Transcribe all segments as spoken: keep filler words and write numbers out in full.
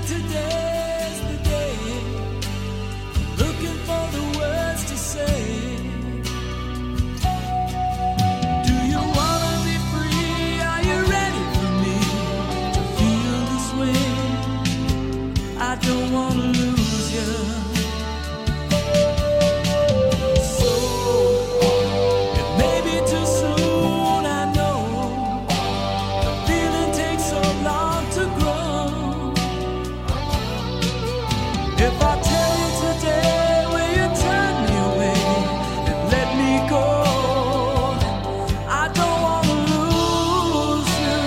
today's the day. Looking for the words to say. Do you wanna be free? Are you ready for me to feel this way? I don't wanna lose you. So it may be too soon, I know. The feeling takes so long to grow. If I tell you today, will you turn me away and let me go? I don't wanna lose you.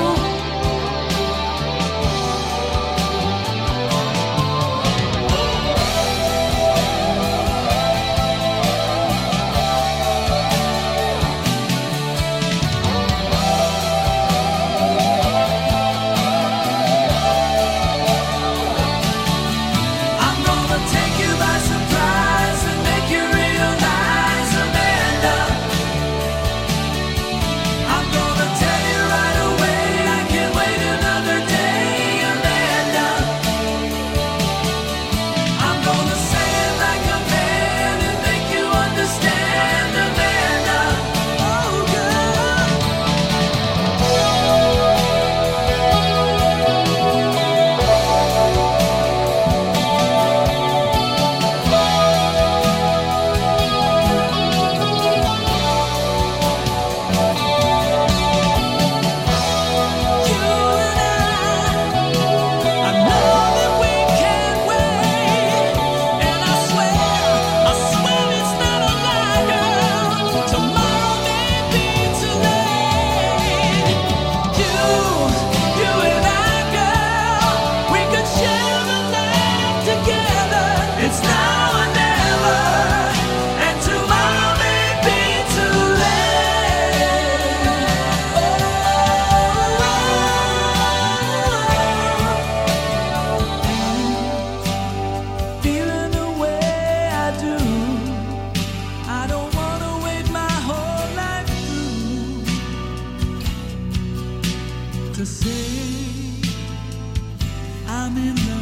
I'm gonna take you by surprise and make you realize, Amanda. I'm gonna tell you right away, I can't wait another day, Amanda. I'm gonna say it like a man and make you understand, Amanda. Oh, girl. You and I, I know that we can't wait, and I swear, I swear it's not a lie, girl. Tomorrow may be too late. You, you and I, girl, we could share a life together. It's now or never, and tomorrow may be too late. Feeling the way I do, I don't wanna wait my whole life through to say I'm in love.